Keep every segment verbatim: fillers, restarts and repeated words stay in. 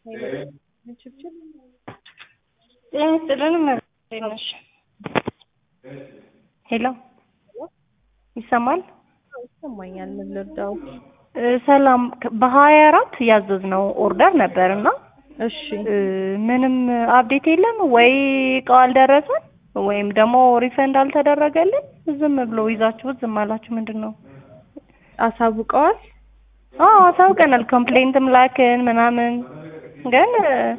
ችብችብ ጤና ይስጥልን መረሽ ሄሎ ይሰማል? ይሰማኛል። ምን ልርዳው? ሰላም በሀያ አራት ያዘዝነው ኦርደር ነበርና እሺ ምንም አፕዴት የለም ወይ እቃው አልደረሰን ወይም ደግሞ ሪፈንድ አልተደረገልን። ዝም ብሎ ይዛችሁት ዝም አላችሁ ምንድነው? አሳውቀዋል? አዎ አሳውቀናል። ኮምፕሌንትም ላክን ምናምን ግን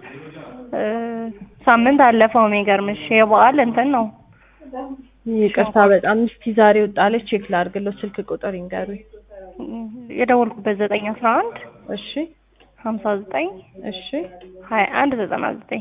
ሳምንት አለፈው። የሚገርምሽ የበዓል እንትን ነው። ይቅርታ በጣም እስኪ ዛሬ ወጣለች ቼክ ላድርግለው። ስልክ ቁጥር ይንገሩኝ። የደወልኩበት ዘጠኝ አስራ አንድ እሺ ሀምሳ ዘጠኝ እሺ ሀያ አንድ ዘጠና ዘጠኝ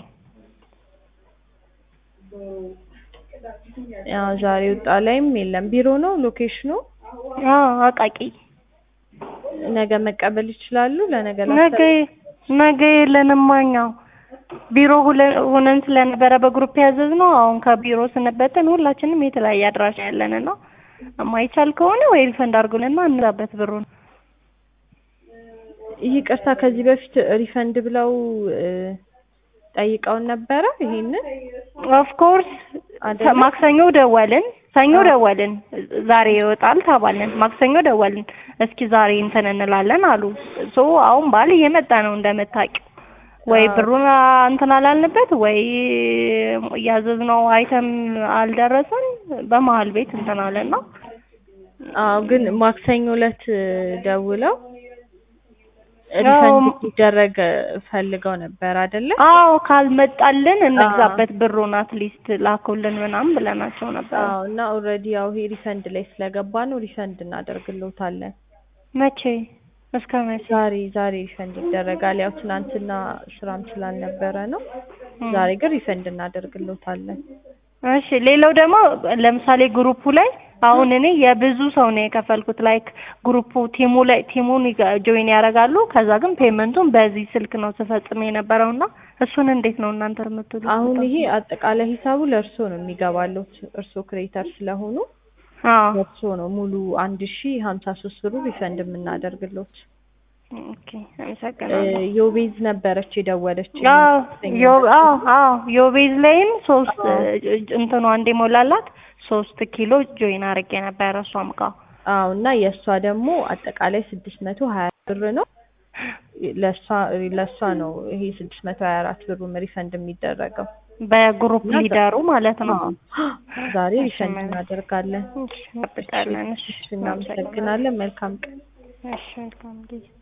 ያ ዛሬ ወጣ ላይም የለም። ቢሮ ነው ሎኬሽኑ? አዎ አቃቂ። ነገ መቀበል ይችላሉ? ለነገ ነገ ነገ የለንማኛው ቢሮ ሆነን ስለነበረ በግሩፕ ያዘዝነው። አሁን ከቢሮ ስንበተን ሁላችንም የተለያየ አድራሻ ያለንና የማይቻል ከሆነ ወይ ሪፈንድ አድርጉልና እንዛበት ብሩን። ይቅርታ ከዚህ በፊት ሪፈንድ ብለው ጠይቀውን ነበረ ይሄንን? ኦፍ ኮርስ ማክሰኞ ደወልን፣ ሰኞ ደወልን፣ ዛሬ ይወጣል ተባልን። ማክሰኞ ደወልን፣ እስኪ ዛሬ እንትን እንላለን አሉ። ሶ አሁን ባል እየመጣ ነው እንደምታውቂው። ወይ ብሩን እንትን አላልንበት ወይ ያዘዝነው አይተም አልደረሰን። በመሀል ቤት እንትን አለና አዎ ግን ማክሰኞ ዕለት ደውለው ሪፈንድ እንዲደረግ ፈልገው ነበር አይደለ? አዎ ካልመጣልን እንግዛበት ብሩን አትሊስት ላኩልን ምናምን ብለናቸው ነበር። አዎ እና ኦልሬዲ ያው ይሄ ሪፈንድ ላይ ስለገባ ነው ሪፈንድ እናደርግልዎታለን። መቼ? እስከ መቼ? ዛሬ ዛሬ ሪፈንድ ይደረጋል። ያው ትናንትና ስራም ስላልነበረ ነው። ዛሬ ግን ሪፈንድ እናደርግልዎታለን። እሺ ሌላው ደግሞ ለምሳሌ ግሩፑ ላይ አሁን እኔ የብዙ ሰው ነው የከፈልኩት። ላይክ ግሩፑ ቲሙ ላይ ቲሙን ጆይን ያደርጋሉ። ከዛ ግን ፔመንቱን በዚህ ስልክ ነው ተፈጽሞ የነበረውና እሱን እንዴት ነው እናንተ የምትሉት? አሁን ይሄ አጠቃላይ ሂሳቡ ለእርሶ ነው የሚገባለው። እርሶ ክሬተር ስለሆኑ አዎ ለእርሶ ነው ሙሉ አንድ ሺህ ሀምሳ ሶስት ብሩ ሪፈንድ የምናደርግልዎት። ኦኬ አመሰግናለሁ። ዮቤዝ ነበረች የደወለች። አዎ ዮ አዎ አዎ ዮቤዝ ላይም ሶስት እንትኑ አንዴ ሞላላት ሶስት ኪሎ ጆይን አድርጌ ነበር እሷም ጋር። አዎ እና የእሷ ደግሞ አጠቃላይ ስድስት መቶ ሀያ ብር ነው። ለሷ ለሷ ነው ይሄ ስድስት መቶ ሀያ አራት ብሩ ሪፈንድ የሚደረገው በግሩፕ ሊደሩ ማለት ነው። ዛሬ ሪፈንድ እናደርጋለን። እሺ እናመሰግናለን። መልካም ቀን። እሺ መልካም ጊዜ